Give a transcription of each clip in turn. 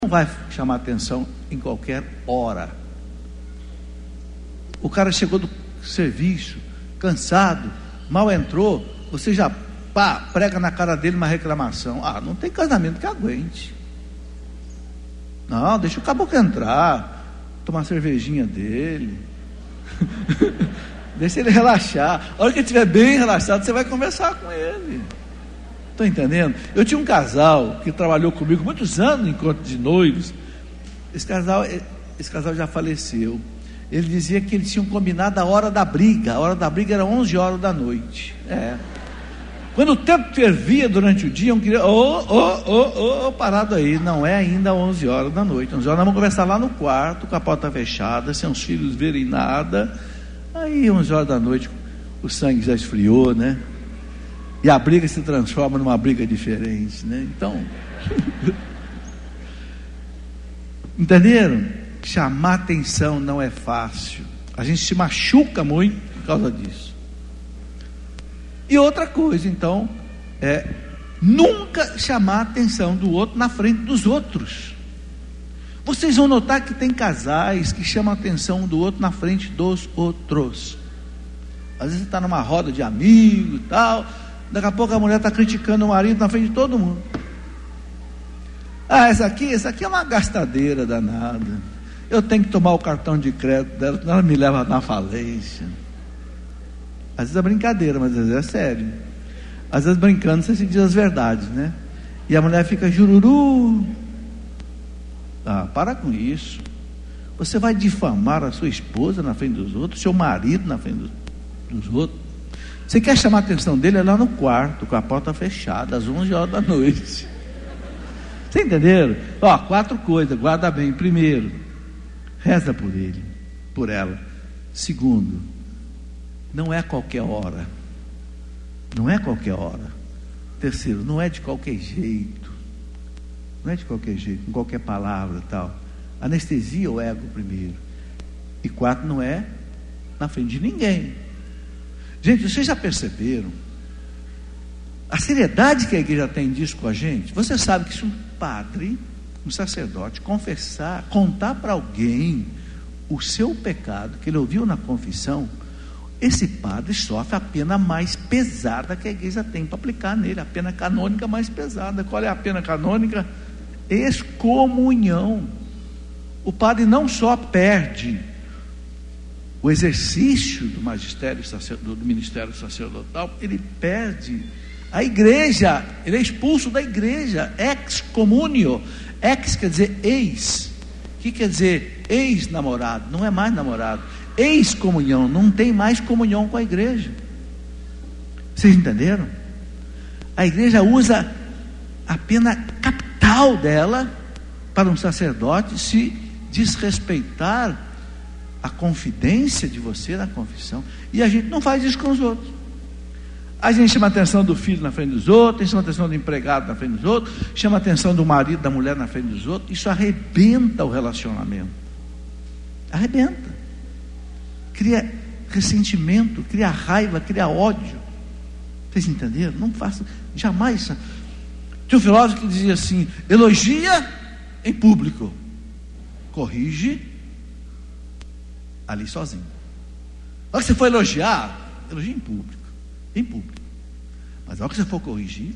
Não vai chamar atenção em qualquer hora. O cara chegou do serviço, cansado, mal entrou, você já prega na cara dele uma reclamação. Não tem casamento que aguente. Não, deixa o caboclo entrar, tomar a cervejinha dele. Deixa ele relaxar. A hora que ele estiver bem relaxado, você vai conversar com ele. Estão entendendo? Eu tinha um casal que trabalhou comigo muitos anos em encontro de noivos. Esse casal já faleceu. Ele dizia que eles tinham combinado a hora da briga. A hora da briga era 11 horas da noite. Quando o tempo fervia durante o dia, parado aí, não é ainda 11 horas da noite. 11 horas nós vamos conversar lá no quarto, com a porta fechada, sem os filhos verem nada. Aí 11 horas da noite, o sangue já esfriou, né? E a briga se transforma numa briga diferente, né? Então, entenderam? Chamar atenção não é fácil. A gente se machuca muito por causa disso. E outra coisa, então, é nunca chamar a atenção do outro na frente dos outros. Vocês vão notar que tem casais que chamam a atenção um do outro na frente dos outros. Às vezes você está numa roda de amigos e tal, daqui a pouco a mulher está criticando o marido na frente de todo mundo. Essa aqui é uma gastadeira danada. Eu tenho que tomar o cartão de crédito dela, senão ela me leva na falência. Às vezes é brincadeira, mas às vezes é sério. Às vezes brincando você se diz as verdades, né? E a mulher fica jururu. Para com isso. Você vai difamar a sua esposa na frente dos outros, seu marido na frente dos outros. Você quer chamar a atenção dele, é lá no quarto, com a porta fechada, às 11 horas da noite. Vocês entenderam? 4 coisas, guarda bem. Primeiro, reza por ele, por ela. Segundo, não é qualquer hora. Não é qualquer hora. Terceiro, não é de qualquer jeito. Não é de qualquer jeito, com qualquer palavra e tal. Anestesia o ego primeiro. E 4, não é na frente de ninguém. Gente, vocês já perceberam a seriedade que a igreja tem disso com a gente? Você sabe que se um padre, um sacerdote, contar para alguém o seu pecado que ele ouviu na confissão, esse padre sofre a pena mais pesada que a igreja tem para aplicar nele, a pena canônica mais pesada. Qual é a pena canônica? Excomunhão. O padre não só perde o exercício do magistério, do ministério sacerdotal, ele perde a igreja, ele é expulso da igreja, ex-communio. Ex quer dizer ex. O que quer dizer ex-namorado? Não é mais namorado. Ex-comunhão, não tem mais comunhão com a igreja. Vocês entenderam? A igreja usa a pena capital dela para um sacerdote se desrespeitar a confidência de você na confissão. E a gente não faz isso com os outros. A gente chama a atenção do filho na frente dos outros, chama a atenção do empregado na frente dos outros, chama a atenção do marido, da mulher na frente dos outros. Isso arrebenta o relacionamento. Arrebenta. Cria ressentimento, cria raiva, cria ódio. Vocês entenderam? Não faça, jamais. Tinha um filósofo que dizia assim: elogia em público, corrige ali sozinho. Na hora que você for elogiar, elogie em público. Em público. Mas na hora que você for corrigir,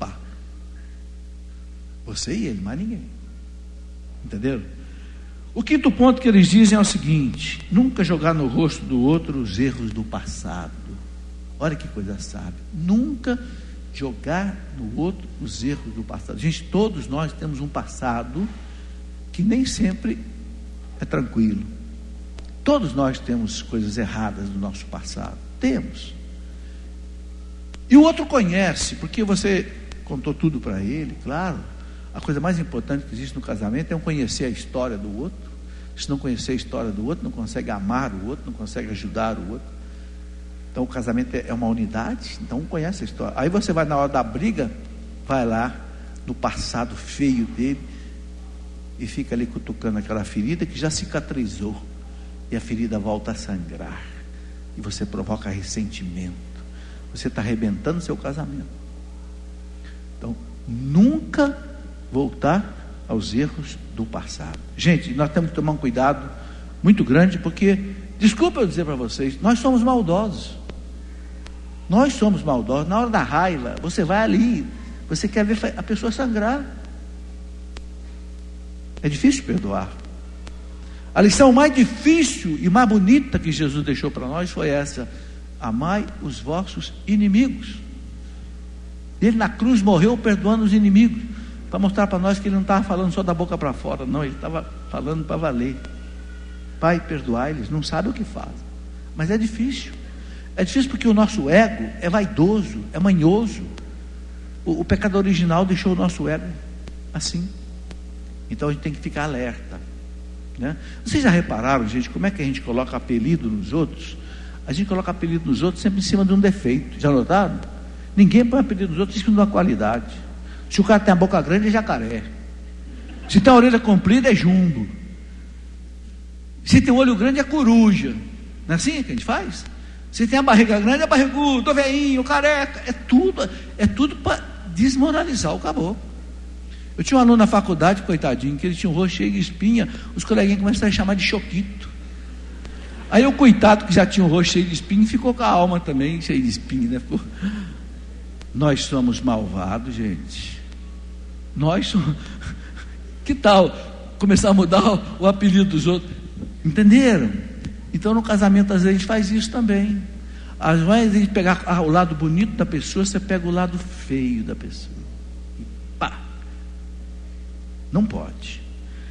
você e ele, mais ninguém. Entenderam? O quinto ponto que eles dizem é o seguinte: nunca jogar no rosto do outro os erros do passado. Olha que coisa sábia. Nunca jogar no outro os erros do passado. Gente, todos nós temos um passado que nem sempre é tranquilo. Todos nós temos coisas erradas no nosso passado. Temos. E o outro conhece, porque você contou tudo para ele, claro. A coisa mais importante que existe no casamento é conhecer a história do outro. Se não conhecer a história do outro, não consegue amar o outro, não consegue ajudar o outro. Então o casamento é uma unidade, então um conhece a história. Aí você vai na hora da briga, vai lá no passado feio dele e fica ali cutucando aquela ferida que já cicatrizou. E a ferida volta a sangrar. E você provoca ressentimento. Você está arrebentando seu casamento. Então, nunca voltar aos erros do passado. Gente, nós temos que tomar um cuidado muito grande, porque, desculpa eu dizer para vocês, nós somos maldosos. Nós somos maldosos. Na hora da raiva, você vai ali, você quer ver a pessoa sangrar. É difícil perdoar. A lição mais difícil e mais bonita que Jesus deixou para nós foi essa: amai os vossos inimigos. Ele na cruz morreu perdoando os inimigos, para mostrar para nós que ele não estava falando só da boca para fora, não, ele estava falando para valer. Pai, perdoai, eles não sabem o que fazem. Mas é difícil porque o nosso ego é vaidoso, é manhoso. O pecado original deixou o nosso ego assim. Então a gente tem que ficar alerta, né? Vocês já repararam, gente, como é que a gente coloca apelido nos outros? A gente coloca apelido nos outros sempre em cima de um defeito. Já notaram? Ninguém põe apelido nos outros em cima de uma qualidade. Se o cara tem a boca grande, é jacaré. Se tem a orelha comprida, é jumbo. Se tem o olho grande, é coruja. Não é assim que a gente faz? Se tem a barriga grande, é barrigudo, tô veinho, careca. É tudo para desmoralizar o caboclo. Eu tinha um aluno na faculdade, coitadinho, que ele tinha um rosto cheio de espinha. Os coleguinhas começaram a chamar de choquito. Aí o coitado, que já tinha um rosto cheio de espinha, ficou com a alma também cheia de espinha, né? Nós somos malvados, gente. Nós somos... Que tal começar a mudar o apelido dos outros? Entenderam? Então no casamento às vezes a gente faz isso também. Às vezes a gente pegar o lado bonito da pessoa, você pega o lado feio da pessoa. E pá! Não pode.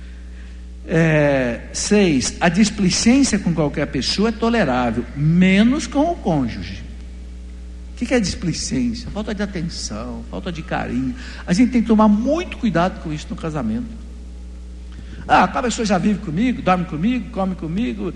6. A displicência com qualquer pessoa é tolerável, menos com o cônjuge. O que é displicência? Falta de atenção, falta de carinho. A gente tem que tomar muito cuidado com isso no casamento. A pessoa já vive comigo, dorme comigo, come comigo.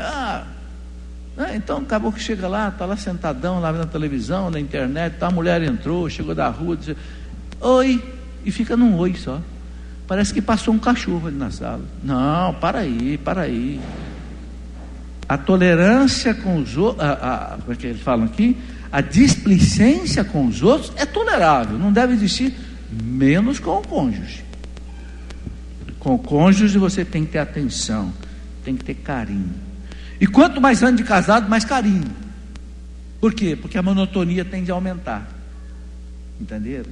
Então acabou que chega lá, está lá sentadão, lá na televisão, na internet, a mulher entrou, chegou da rua, disse, oi, e fica num oi só. Parece que passou um cachorro ali na sala. Não, para aí. A tolerância com os outros, como é que eles falam aqui? A displicência com os outros é tolerável, não deve existir, menos com o cônjuge. Com o cônjuge você tem que ter atenção, tem que ter carinho. E quanto mais anos de casado, mais carinho. Por quê? Porque a monotonia tende a aumentar. Entenderam?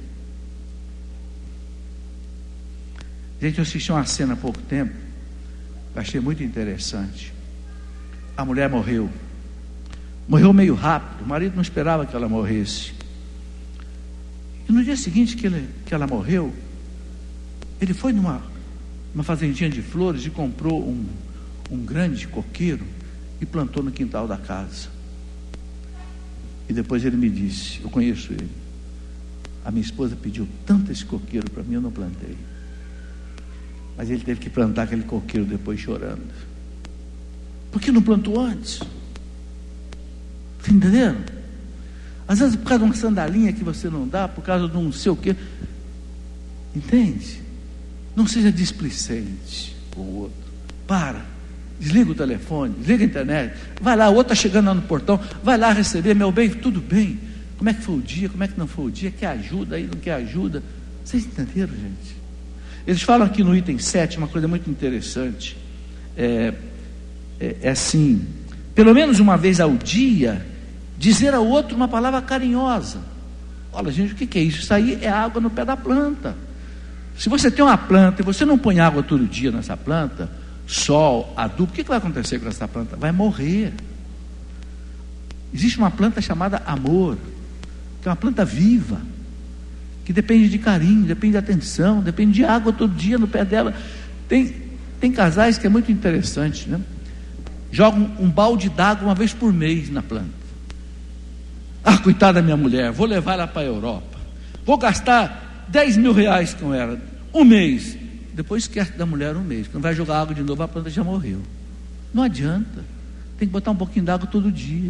Gente, eu assisti uma cena há pouco tempo, achei muito interessante. A mulher morreu meio rápido, o marido não esperava que ela morresse. E no dia seguinte que ela morreu, ele foi numa fazendinha de flores e comprou um grande coqueiro e plantou no quintal da casa. E depois ele me disse, eu conheço ele, a minha esposa pediu tanto esse coqueiro para mim, eu não plantei. Mas ele teve que plantar aquele coqueiro depois chorando. Por que não plantou antes? Você entendeu? Às vezes por causa de uma sandalinha que você não dá, por causa de um sei o quê. Entende? Não seja displicente com o outro. Desliga o telefone, desliga a internet. Vai lá, o outro está chegando lá no portão, vai lá receber, meu bem, tudo bem? Como é que foi o dia? Como é que não foi o dia? Quer ajuda aí, não quer ajuda? Vocês entenderam, gente? Eles falam aqui no item 7 uma coisa muito interessante. É assim: pelo menos uma vez ao dia, dizer ao outro uma palavra carinhosa. Olha, gente, o que é isso? Isso aí é água no pé da planta. Se você tem uma planta e você não põe água todo dia nessa planta, sol, adubo, o que vai acontecer com essa planta? Vai morrer. Existe uma planta chamada amor, que é uma planta viva, que depende de carinho, depende de atenção, depende de água todo dia no pé dela. Tem casais que é muito interessante, né? Jogam um balde d'água uma vez por mês na planta. Coitada da minha mulher, vou levar ela para a Europa, vou gastar 10 mil reais com ela, um mês. Depois esquece da mulher um mês, quando vai jogar água de novo, a planta já morreu. Não adianta, tem que botar um pouquinho d'água todo dia.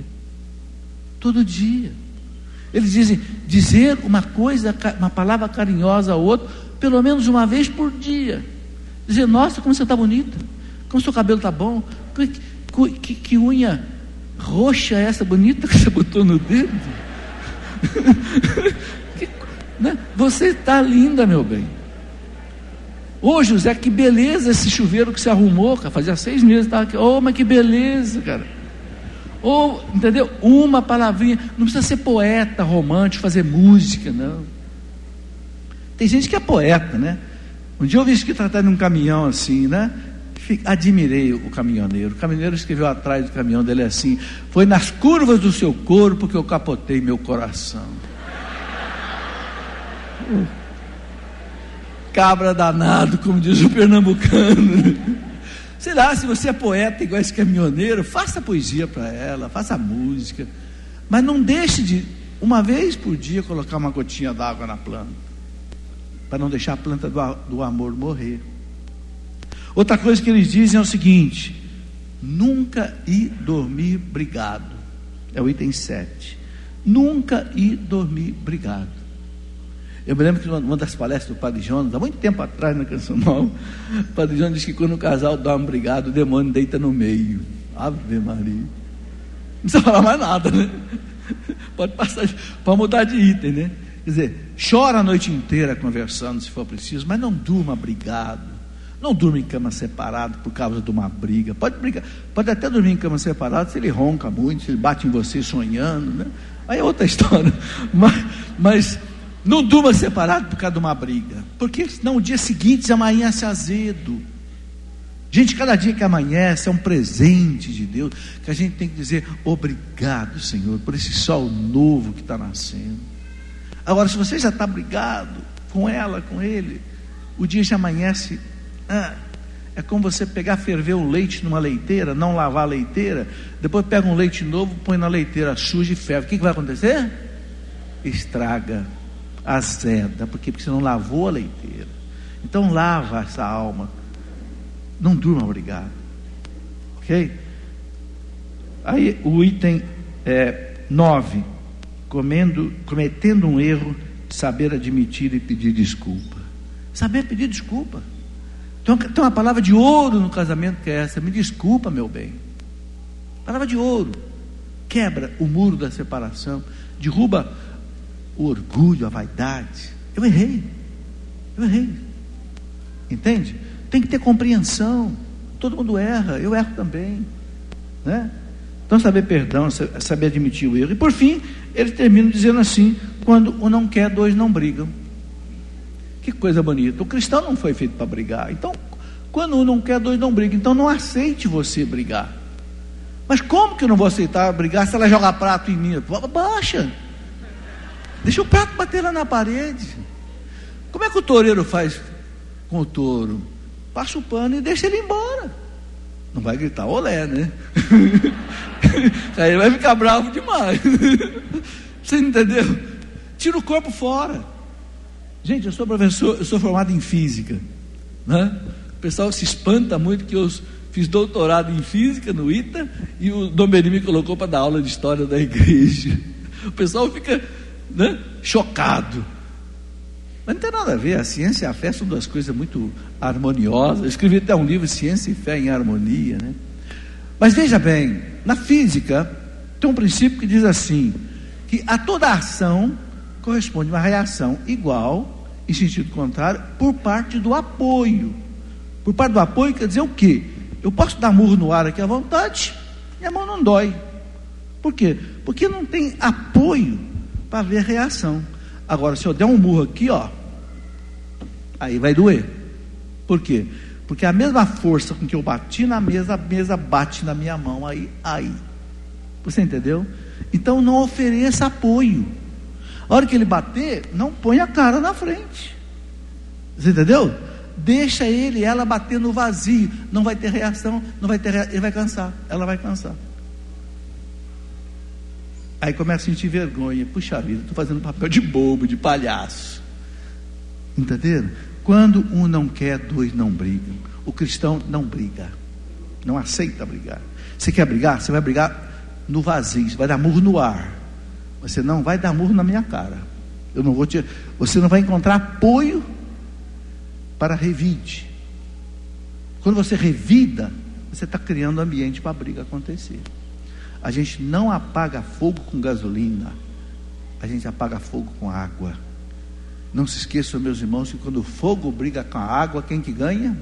Eles dizem, dizer uma palavra carinhosa ao outro, pelo menos uma vez por dia. Dizer, nossa, como você está bonita, como seu cabelo está bom, que unha roxa é essa bonita que você botou no dedo? Né? Você está linda, meu bem. Ô José, que beleza esse chuveiro que se arrumou, cara. Fazia 6 meses que estava aqui. Ô, mas que beleza, cara. Ou, entendeu? Uma palavrinha. Não precisa ser poeta, romântico, fazer música, não. Tem gente que é poeta, né? Um dia eu vi isso que tratando de um caminhão assim, né? Admirei o caminhoneiro. O caminhoneiro escreveu atrás do caminhão dele assim: foi nas curvas do seu corpo que eu capotei meu coração. Cabra danado, como diz o pernambucano. Sei lá, se você é poeta igual esse caminhoneiro, faça poesia para ela, faça música, mas não deixe de, uma vez por dia, colocar uma gotinha d'água na planta, para não deixar a planta do amor morrer. Outra coisa que eles dizem é o seguinte: nunca ir dormir brigado. É o item 7. Nunca ir dormir brigado. Eu me lembro que numa das palestras do Padre Jonas, há muito tempo atrás na Canção Nova, o Padre Jonas disse que quando o casal dorme brigado, o demônio deita no meio. Ave Maria. Não precisa falar mais nada, né? Pode passar, pode mudar de item, né? Quer dizer, chora a noite inteira conversando se for preciso, mas não durma brigado. Não durma em cama separada por causa de uma briga. Pode brigar, pode até dormir em cama separada se ele ronca muito, se ele bate em você sonhando, né? Aí é outra história. Mas não durma separado por causa de uma briga, porque senão o dia seguinte amanhece azedo. Gente, cada dia que amanhece é um presente de Deus, que a gente tem que dizer: obrigado, Senhor, por esse sol novo que está nascendo. Agora, se você já está brigado com ela, com ele, o dia já amanhece. É como você pegar, ferver o leite numa leiteira, não lavar a leiteira, depois pega um leite novo, põe na leiteira suja e ferve. O que vai acontecer? Estraga, azeda, porque você não lavou a leiteira. Então lava essa alma, não durma obrigado, ok? Aí o item 9, cometendo um erro, saber admitir e pedir desculpa. Saber pedir desculpa. Tem uma palavra de ouro no casamento que é essa: me desculpa, meu bem. Palavra de ouro. Quebra o muro da separação, derruba o orgulho, a vaidade. Eu errei. Entende? Tem que ter compreensão. Todo mundo erra, eu erro também, né? Então, saber perdão, saber admitir o erro. E por fim, ele termina dizendo assim: quando um não quer, dois não brigam. Que coisa bonita. O cristão não foi feito para brigar. Então, quando um não quer, dois não brigam. Então, não aceite você brigar. Mas como que eu não vou aceitar brigar se ela jogar prato em mim? Baixa. Deixa o prato bater lá na parede. Como é que o toureiro faz com o touro? Passa o pano e deixa ele embora. Não vai gritar olé, né? Aí ele vai ficar bravo demais. Você entendeu? Tira o corpo fora. Gente, eu sou professor, eu sou formado em física, né? O pessoal se espanta muito que eu fiz doutorado em física no ITA e o Dom Beni me colocou para dar aula de história da igreja. O pessoal fica, né, chocado. Mas não tem nada a ver. A ciência e a fé são duas coisas muito harmoniosas. Eu escrevi até um livro, Ciência e Fé em Harmonia, né? Mas veja bem, na física tem um princípio que diz assim, que a toda ação corresponde uma reação igual, em sentido contrário, por parte do apoio. Por parte do apoio quer dizer o quê? Eu posso dar murro no ar aqui à vontade, minha mão não dói. Por quê? Porque não tem apoio para ver reação. Agora, se eu der um murro aqui, ó, aí vai doer. Por quê? Porque a mesma força com que eu bati na mesa, a mesa bate na minha mão. Aí. Você entendeu? Então não ofereça apoio. A hora que ele bater, não põe a cara na frente. Você entendeu? Deixa ela bater no vazio. Não vai ter reação, ele vai cansar, ela vai cansar. Aí começa a sentir vergonha. Puxa vida, estou fazendo papel de bobo, de palhaço. Entenderam? Quando um não quer, dois não brigam. O cristão não briga, não aceita brigar. Você quer brigar? Você vai brigar no vazio, você vai dar murro no ar. Você não vai dar murro na minha cara. Você não vai encontrar apoio para revide. Quando você revida, você está criando ambiente para a briga acontecer. A gente não apaga fogo com gasolina, a gente apaga fogo com água. Não se esqueçam, meus irmãos, que quando o fogo briga com a água, quem que ganha?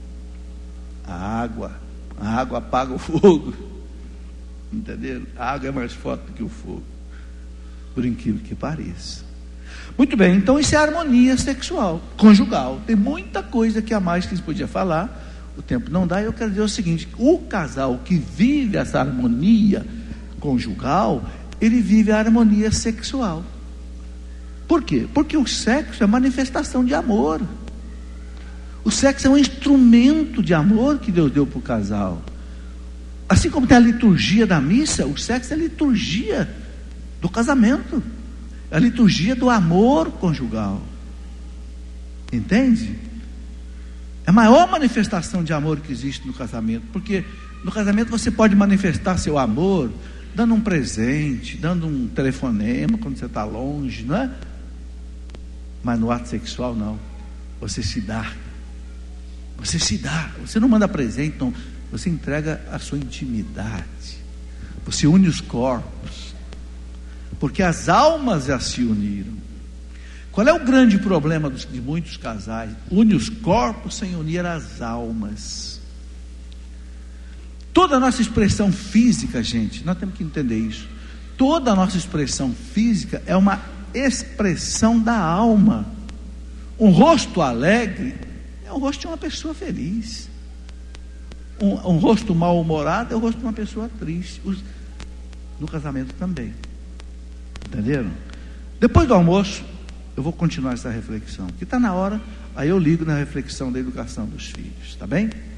A água apaga o fogo. Entenderam? A água é mais forte do que o fogo, por incrível que pareça. Muito bem, então isso é harmonia sexual, conjugal. Tem muita coisa que a mais que a gente podia falar, o tempo não dá. Eu quero dizer o seguinte: o casal que vive essa harmonia conjugal, ele vive a harmonia sexual. Por quê? Porque o sexo é manifestação de amor. O sexo é um instrumento de amor que Deus deu para o casal. Assim como tem a liturgia da missa, o sexo é a liturgia do casamento, é a liturgia do amor conjugal. Entende? É a maior manifestação de amor que existe no casamento, porque no casamento você pode manifestar seu amor dando um presente, dando um telefonema quando você está longe, não é? Mas no ato sexual não. Você se dá. Você se dá. Você não manda presente, não. Você entrega a sua intimidade. Você une os corpos. Porque as almas já se uniram. Qual é o grande problema de muitos casais? Une os corpos sem unir as almas. Toda a nossa expressão física, gente, nós temos que entender isso. Toda a nossa expressão física é uma expressão da alma. Um rosto alegre é o rosto de uma pessoa feliz. Um rosto mal-humorado é o rosto de uma pessoa triste. No casamento também. Entenderam? Depois do almoço, eu vou continuar essa reflexão, que está na hora. Aí eu ligo na reflexão da educação dos filhos, tá bem?